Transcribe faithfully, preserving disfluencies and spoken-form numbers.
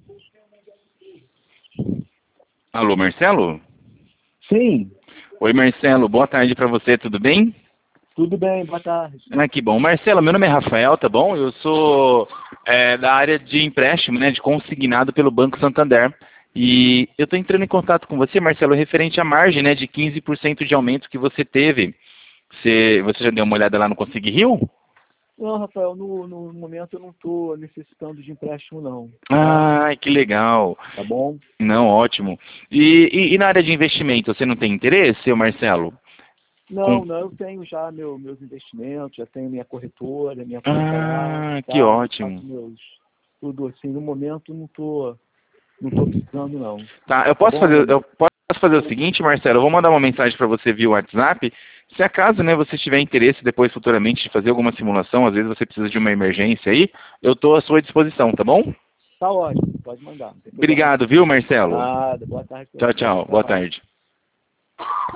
Alô, Marcelo? Sim, Oi, Marcelo, boa tarde para você, tudo bem? tudo bem, boa tarde. Ah, que bom. Marcelo, meu nome é Rafael, tá bom? Eu sou é, da área de empréstimo, né, de consignado pelo Banco Santander. E eu estou entrando em contato com você, Marcelo, referente à margem, né, de quinze por cento de aumento que você teve. Você, você já deu uma olhada lá no Consig Rio? Não, Rafael, no, no momento eu não estou necessitando de empréstimo, não. Tá, Ah, que legal. tá bom? Não, ótimo. E, e, e na área de investimento, você não tem interesse, seu Marcelo? Com... Não, não, eu tenho já meu, meus investimentos, já tenho minha corretora, minha conta lá, Ah, que tá? ótimo. Faço meus, tudo assim. No momento não tô, não tô precisando, não. Tá, eu Tá posso bom, fazer, eu amigo? posso fazer o seguinte, Marcelo, eu vou mandar uma mensagem para você via WhatsApp. Se acaso, né, você tiver interesse depois futuramente de fazer alguma simulação, às vezes você precisa de uma emergência aí, eu estou à sua disposição, tá bom? Tá ótimo, pode mandar, não tem problema não. Obrigado, viu, Marcelo? Nada, boa tarde pra Tchau, você. tchau. Boa Tchau. tarde.